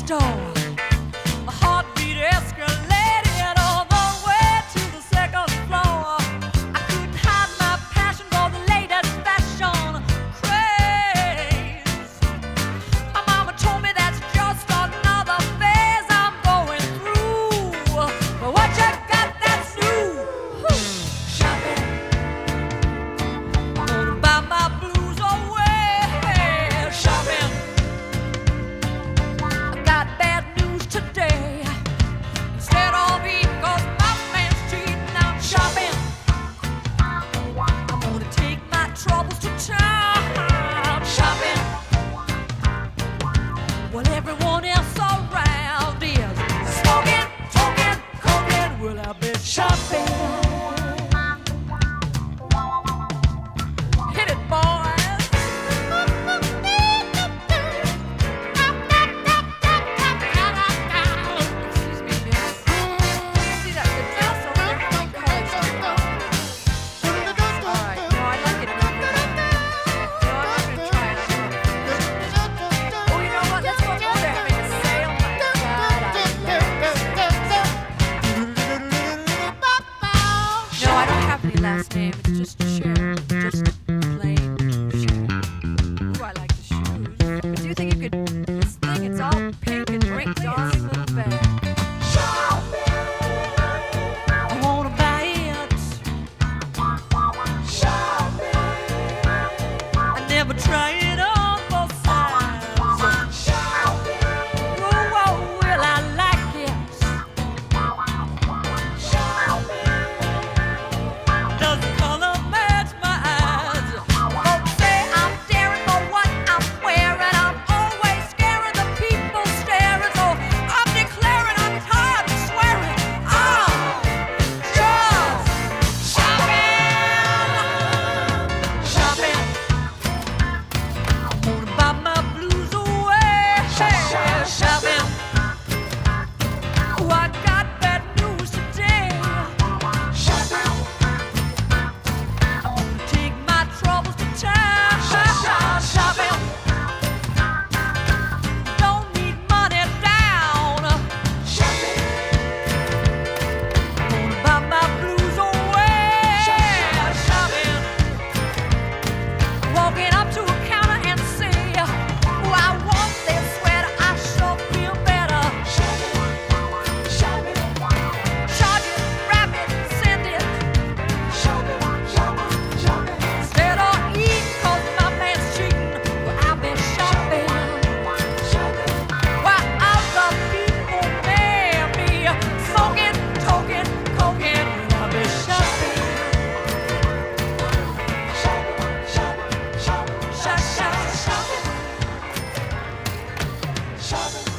door. My heartbeat escalated all the way to the second floor. I couldn't hide my passion for the latest fashion craze. My mama told me that's just another phase I'm going through. But what you got that's new? Shopping. I'm gonna buy my blues away. Shopping. I got bad news today. Instead of because my man's cheating, I'm shopping. I'm gonna take my troubles to town. Shopping. While everyone else around is smoking, talking, coking, well, I've been shopping. Hit it, boys. Excuse me, miss. See that good dress over there? How many colors do you want? All right, no, I like it. No, I'm not gonna try it. Oh, you know what? Let's go over there having a sale. My God, I love it. No, I don't have any last name. It's just Sharon. Just plain Sharon. Ooh, I like the shoes. But do you think you could? This thing, it's all pink and great, darling little bag. I wanna buy it. I never try it on for size. Oh, well, I like it. Does the color match my eyes? Folks say I'm daring for what I'm wearing. I'm always scaring the people staring. So I'm declaring I'm tired of swearing. I'm just shopping. I'm gonna buy my blues away. Shopping. Oh, I got bad news today. Shopping. I'm gonna take my troubles to town. Shopping. Don't need money down. Shopping. I'm gonna buy my blues away. Shopping. Walking up to a counter and say, oh, I want this sweater. I sure feel better. Charge it, wrap it, send it. Instead of eat, 'cause my man's cheating. Well, I've been shopping. While other people may be smoking, toking, coking. Well, I've been shopping. Shopping.